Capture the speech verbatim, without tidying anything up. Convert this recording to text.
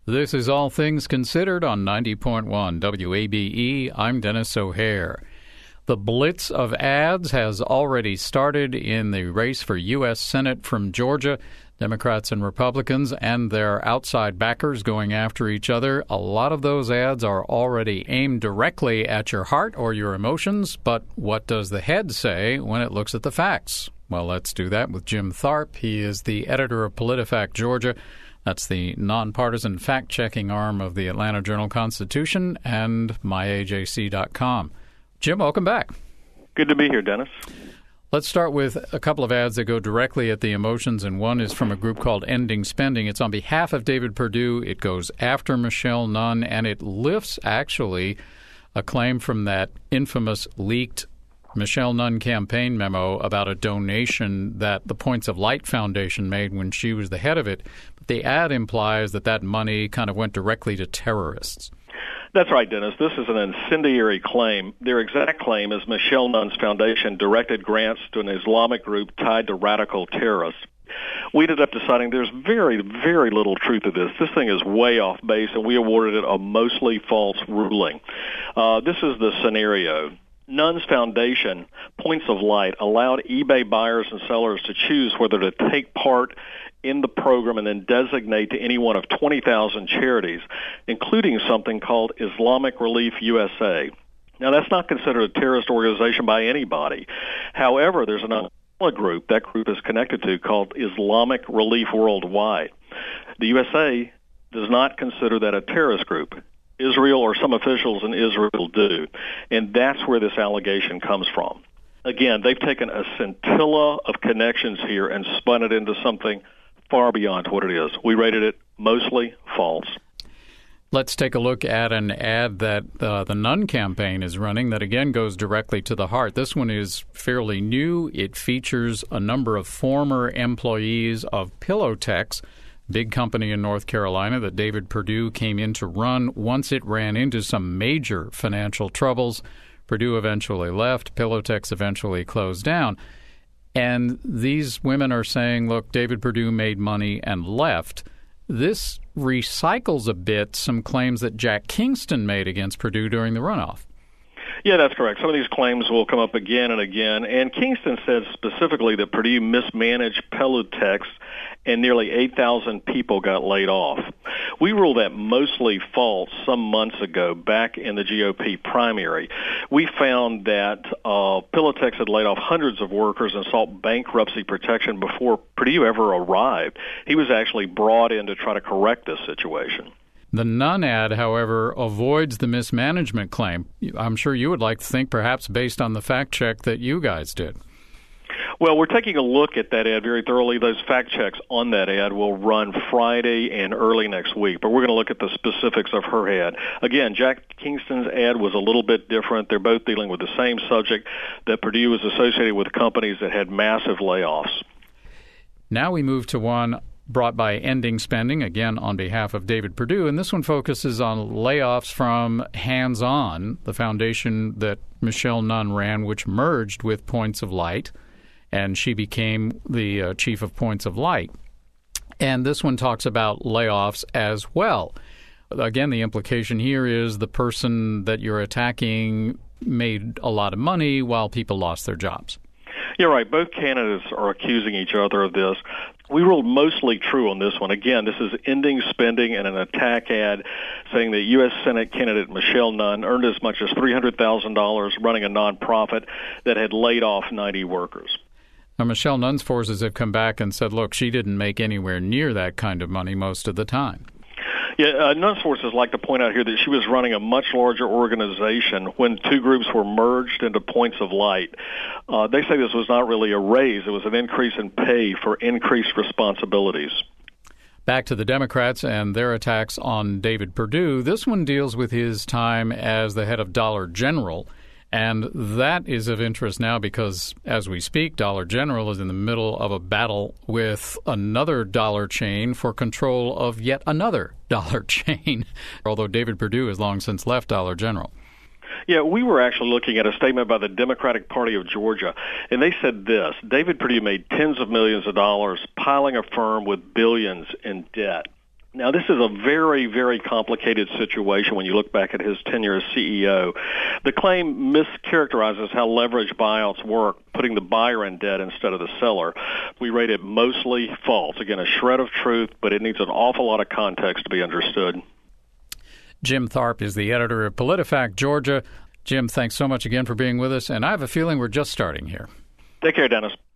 This is All Things Considered on ninety point one W A B E. I'm Dennis O'Hare. The blitz of ads has already started in the race for U S Senate from Georgia. Democrats and Republicans and their outside backers going after each other. A lot of those ads are already aimed directly at your heart or your emotions, but what does the head say when it looks at the facts? Well, let's do that with Jim Tharp. He is the editor of PolitiFact Georgia. That's the nonpartisan fact-checking arm of the Atlanta Journal-Constitution and my A J C dot com. Jim, welcome back. Good to be here, Dennis. Let's start with a couple of ads that go directly at the emotions, and one is from a group called Ending Spending. It's on behalf of David Perdue. It goes after Michelle Nunn, and it lifts, actually, a claim from that infamous leaked Michelle Nunn campaign memo about a donation that the Points of Light Foundation made when she was the head of it. But the ad implies that that money kind of went directly to terrorists. That's right, Dennis. This is an incendiary claim. Their exact claim is Michelle Nunn's foundation directed grants to an Islamic group tied to radical terrorists. We ended up deciding there's very, very little truth to this. This thing is way off base, and we awarded it a mostly false ruling. Uh, this is the scenario. Nunn's foundation, Points of Light, allowed eBay buyers and sellers to choose whether to take part in the program and then designate to any one of twenty thousand charities, including something called Islamic Relief U S A. Now, that's not considered a terrorist organization by anybody. However, there's another group that group is connected to called Islamic Relief Worldwide. The U S A does not consider that a terrorist group. Israel or some officials in Israel do, and that's where this allegation comes from. Again, they've taken a scintilla of connections here and spun it into something far beyond what it is. We rated it mostly false. Let's take a look at an ad that uh, the Nunn campaign is running that, again, goes directly to the heart. This one is fairly new. It features a number of former employees of Pillowtex, big company in North Carolina that David Perdue came in to run once it ran into some major financial troubles. Perdue eventually left. Pillowtex eventually closed down. And these women are saying, look, David Perdue made money and left. This recycles a bit some claims that Jack Kingston made against Perdue during the runoff. Yeah, that's correct. Some of these claims will come up again and again. And Kingston said specifically that Perdue mismanaged Pillowtex and nearly eight thousand people got laid off. We ruled that mostly false some months ago back in the G O P primary. We found that uh, Pillowtex had laid off hundreds of workers and sought bankruptcy protection before Perdue ever arrived. He was actually brought in to try to correct this situation. The Nunn ad, however, avoids the mismanagement claim. I'm sure you would like to think, perhaps based on the fact check that you guys did. Well, we're taking a look at that ad very thoroughly. Those fact checks on that ad will run Friday and early next week, but we're going to look at the specifics of her ad. Again, Jack Kingston's ad was a little bit different. They're both dealing with the same subject, that Perdue was associated with companies that had massive layoffs. Now we move to one brought by Ending Spending, again on behalf of David Perdue, and this one focuses on layoffs from Hands On, the foundation that Michelle Nunn ran, which merged with Points of Light, and she became the uh, chief of Points of Light. And this one talks about layoffs as well. Again, the implication here is the person that you're attacking made a lot of money while people lost their jobs. You're right. Both candidates are accusing each other of this. We ruled mostly true on this one. Again, this is Ending Spending and an attack ad saying that U S Senate candidate Michelle Nunn earned as much as three hundred thousand dollars running a nonprofit that had laid off ninety workers. Now, Michelle Nunn's forces have come back and said, look, she didn't make anywhere near that kind of money most of the time. Yeah, uh, Nunn's forces like to point out here that she was running a much larger organization when two groups were merged into Points of Light. Uh, they say this was not really a raise. It was an increase in pay for increased responsibilities. Back to the Democrats and their attacks on David Perdue. This one deals with his time as the head of Dollar General. And that is of interest now because, as we speak, Dollar General is in the middle of a battle with another dollar chain for control of yet another dollar chain, although David Perdue has long since left Dollar General. Yeah, we were actually looking at a statement by the Democratic Party of Georgia, and they said this: David Perdue made tens of millions of dollars, piling a firm with billions in debt. Now, this is a very, very complicated situation when you look back at his tenure as C E O. The claim mischaracterizes how leveraged buyouts work, putting the buyer in debt instead of the seller. We rate it mostly false. Again, a shred of truth, but it needs an awful lot of context to be understood. Jim Tharp is the editor of PolitiFact Georgia. Jim, thanks so much again for being with us, and I have a feeling we're just starting here. Take care, Dennis.